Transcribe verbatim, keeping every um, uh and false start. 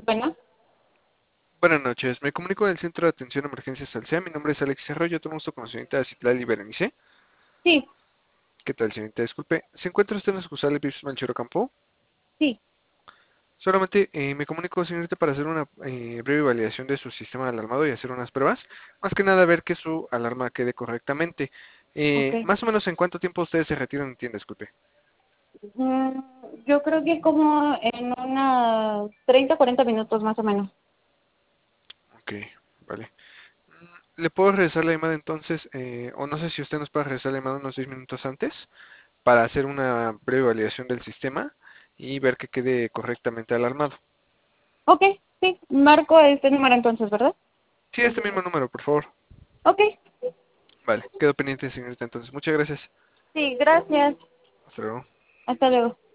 Bueno, Buenas noches, me comunico del Centro de Atención a Emergencias Alsea. Mi nombre es Alex Arroyo, tengo gusto con la señorita Citlali Berenice. sí, ¿Qué tal, señorita? Disculpe, ¿se encuentra usted en la sucursal de Vips Melchor Ocampo? sí, Solamente eh, me comunico, señorita, para hacer una eh, breve validación de su sistema alarmado y hacer unas pruebas. Más que nada, ver que su alarma quede correctamente. ok. Eh, más o menos, ¿en cuánto tiempo ustedes se retiran en tienda? Disculpe. Mm, yo creo que como en unas treinta, cuarenta minutos más o menos. Ok, vale. Mm, ¿Le puedo regresar la llamada entonces? Eh, o no sé si usted nos puede regresar la llamada unos diez minutos antes, para hacer una breve validación del sistema y ver que quede correctamente alarmado. Ok, sí, marco este número entonces, ¿verdad? Sí, este mismo número, por favor. Ok, Vale, quedo pendiente, señorita, entonces. Muchas gracias. sí, gracias. Hasta luego. Hasta luego.